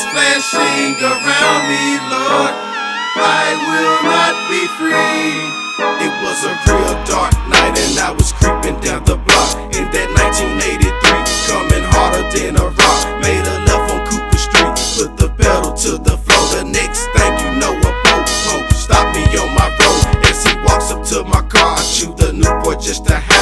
lights flashing around me, Lord, I will not be free. It was a real dark night and I was creeping down the block in that 1983, coming harder than a rock. Made a left on Cooper Street, put the pedal to the floor. The next thing you know, a po-po stopped me on my road. As he walks up to my car, I chew the Newport just to have